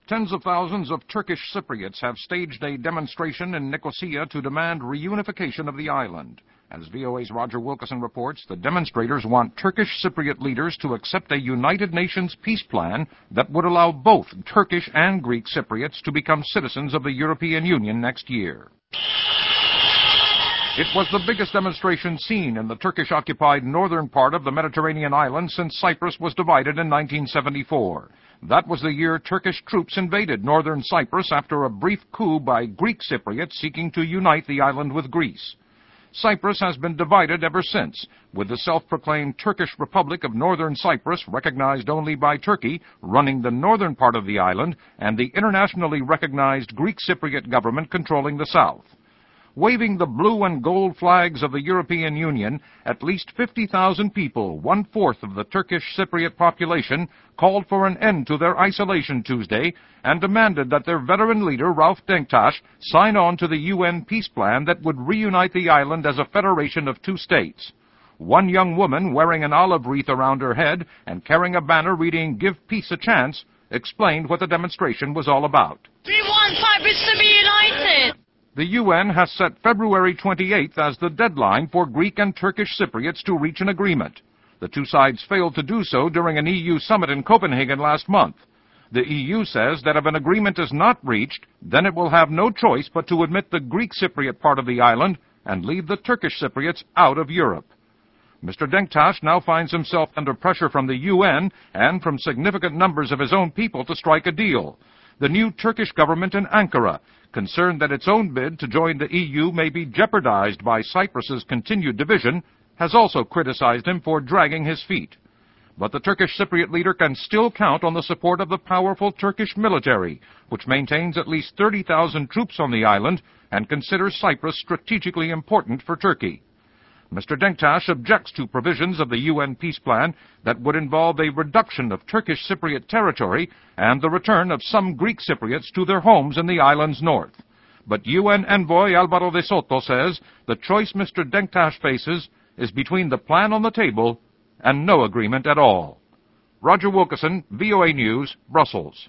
Tens of thousands of Turkish Cypriots have staged a demonstration in Nicosia to demand reunification of the island. As VOA's Roger Wilkerson reports, the demonstrators want Turkish Cypriot leaders to accept a United Nations peace plan that would allow both Turkish and Greek Cypriots to become citizens of the European Union next year. It was the biggest demonstration seen in the Turkish-occupied northern part of the Mediterranean island since Cyprus was divided in 1974. That was the year Turkish troops invaded northern Cyprus after a brief coup by Greek Cypriots seeking to unite the island with Greece. Cyprus has been divided ever since, with the self-proclaimed Turkish Republic of Northern Cyprus, recognized only by Turkey, running the northern part of the island, and the internationally recognized Greek Cypriot government controlling the south. Waving the blue and gold flags of the European Union, at least 50,000 people, one-fourth of the Turkish Cypriot population, called for an end to their isolation Tuesday and demanded that their veteran leader, Rauf Denktash, sign on to the UN peace plan that would reunite the island as a federation of two states. One young woman, wearing an olive wreath around her head and carrying a banner reading, "Give Peace a Chance," explained what the demonstration was all about. We want Cyprus to be united! The UN has set February 28th as the deadline for Greek and Turkish Cypriots to reach an agreement. The two sides failed to do so during an EU summit in Copenhagen last month. The EU says that if an agreement is not reached, then it will have no choice but to admit the Greek Cypriot part of the island and leave the Turkish Cypriots out of Europe. Mr. Denktash now finds himself under pressure from the UN and from significant numbers of his own people to strike a deal. The new Turkish government in Ankara, concerned that its own bid to join the EU may be jeopardized by Cyprus's continued division, has also criticized him for dragging his feet. But the Turkish Cypriot leader can still count on the support of the powerful Turkish military, which maintains at least 30,000 troops on the island and considers Cyprus strategically important for Turkey. Mr. Denktash objects to provisions of the UN peace plan that would involve a reduction of Turkish Cypriot territory and the return of some Greek Cypriots to their homes in the island's north. But UN envoy Alvaro de Soto says the choice Mr. Denktash faces is between the plan on the table and no agreement at all. Roger Wilkerson, VOA News, Brussels.